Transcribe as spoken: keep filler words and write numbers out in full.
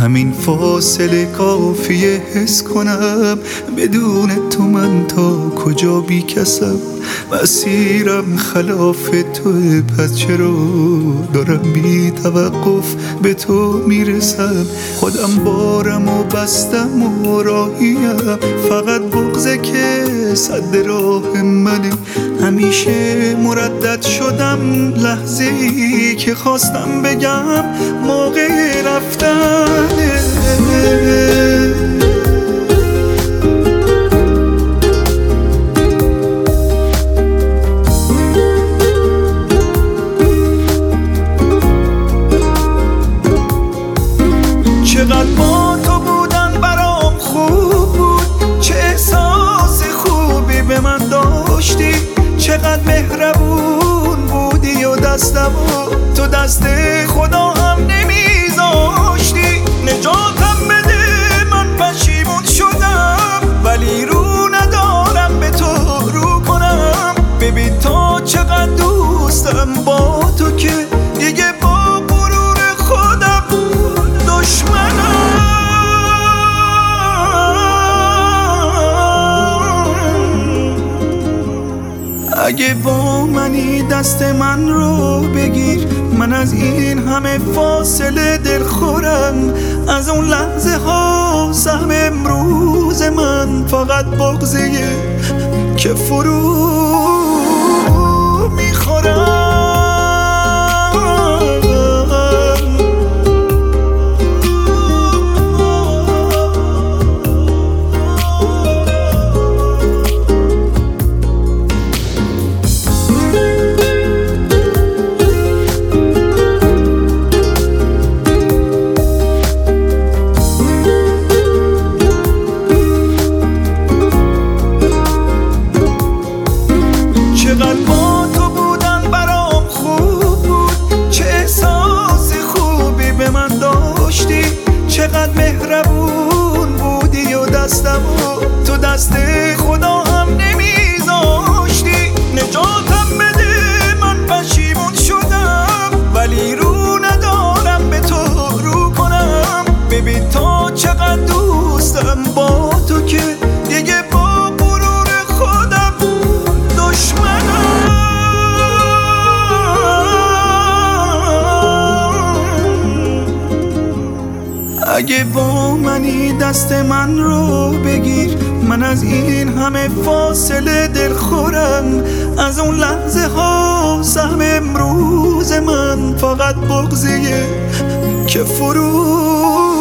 همین فاصله کافیه حس کنم بدون تو من تا کجا بی کسم. مسیرم خلاف توه، پس چرا دارم بی توقف به تو میرسم. خودم بارم و بستم و راهیم، فقط بغضه که صد راه منه. همیشه مردد شدم لحظه ای که خواستم بگم موقع رفتنه. چقدر با تو بودن برام خوب بود، چه احساس خوبی به من داشتی، چقدر مهربون بودی و دستمو تو دست خدا هم نمیذاشتی. نجاتم بده من پشیمون شدم، ولی رو ندارم به تو رو کنم. ببین تا چقدر دوستم با تو که دیگه با غرور خودم دشمنم. اگه با منی دست من رو بگیر، من از این همه فاصله دل خورم. از اون لحظه ها سهم امروز من فقط بغضه که فرو میخورم. چقدر با تو بودن برام خوب بود، چه احساس خوبی به من داشتی، چقدر مهربون بودی و دستمو تو دست خدا هم نمیذاشتی. نجاتم بده من پشیمون شدم، ولی رو ندارم به تو رو کنم. ببین تا چقدر دوستم با تو که دیگه با غرور خودم دشمنم. اگه با منی دست من رو بگیر، من از این همه فاصله دل خورم. از اون لحظه ها سهم امروز من فقط بغضه که فرو